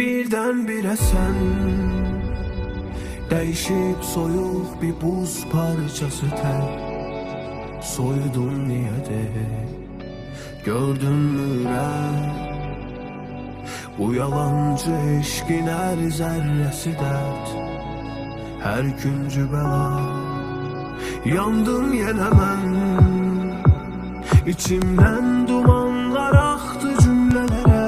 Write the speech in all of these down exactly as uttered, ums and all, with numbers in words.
Birdən-birə sən dəyişib soyuq bir buz parçası tər soyudun niyedir gördünmü rəng bu yalancı eşqin hər zərrəsi dərd hər güncü bəla yandım yenə mən içimdən dumanlar axdı cümlələrə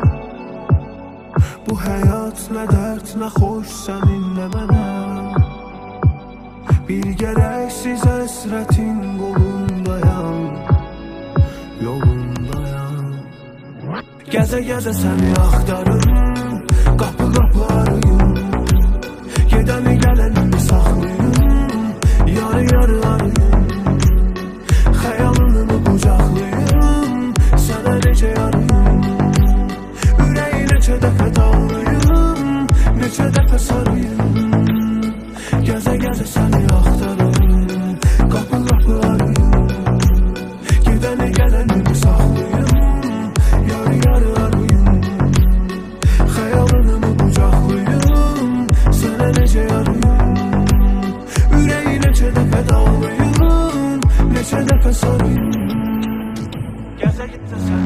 bu həyat nə dərd nə xoş səninlə mənə bir gərəksiz əsrətin qolundayam yolundayam gəzə-gəzə səni axtarım qapı qapı arıyım gedəni gələni saxlayım yarı-yarı arıyım xəyalını qucaqlayım sənə necə yarıyım ürəyi neçə dəfə dağlayım neçə dəfə sarıyım gəzə-gəzə səni axtarım qapı qapı arıyım gedəni gələni saxlayım yarı-yarı arıyım xəyalını qucaqlayım sənə necə yarıyım ürəyi neçə dəfə dağlayım neçə dəfə sarıyım gəzə-gəzə səni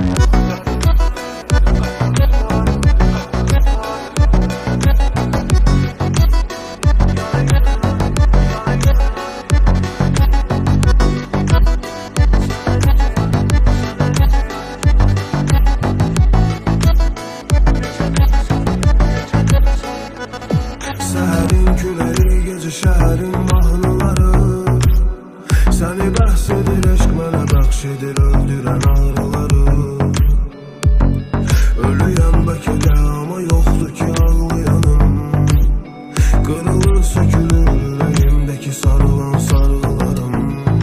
Səhərin küləri, gecə şəhərin mahnıları səni bəhs edir, eşq mənə bəxş edir öldürən ağrıları ölüyəm bəlkə amma yoxdur ki ağlayanım qırılır, sökülür ürəyimdəki sarılan sarğılarım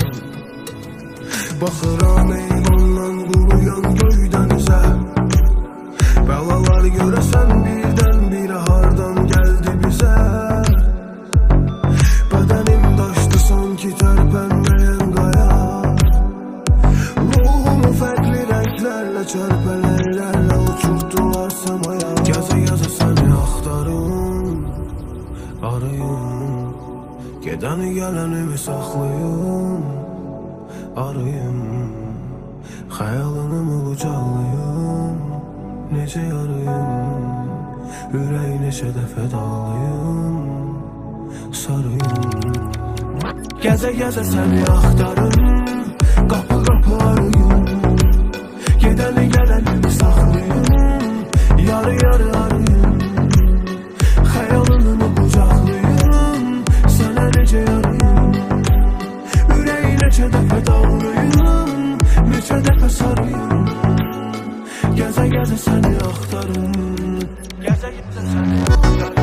baxıram eyvandan quruyan göydən üzə bəlalar görəsən birdən birə hardan gəldi bizə bədənim daşdı sanki tərpənməyən qaya ruhumu fərqli rənglərlə çərpələrlərlə uçurtdular səmaya gəzə-gəzə səni axtarım arıyım gedəni gələnimi saxlayım arıyım xəyalınımı qucaqlayım necə yarıyım ürəyi neçə dəfə dağlayım sarıyım gəzə-gəzə səni axtarım qapı qapı arıyım gedəni gələni saxlayım yarı-yarı arıyım xəyalını qucaqlayım sənə necə yarıyım ürəyi neçə dəfə dağlayım neçə dəfə sarıyım gəzə-gəzə səni axtarım gəzə-gəzə səni axtarım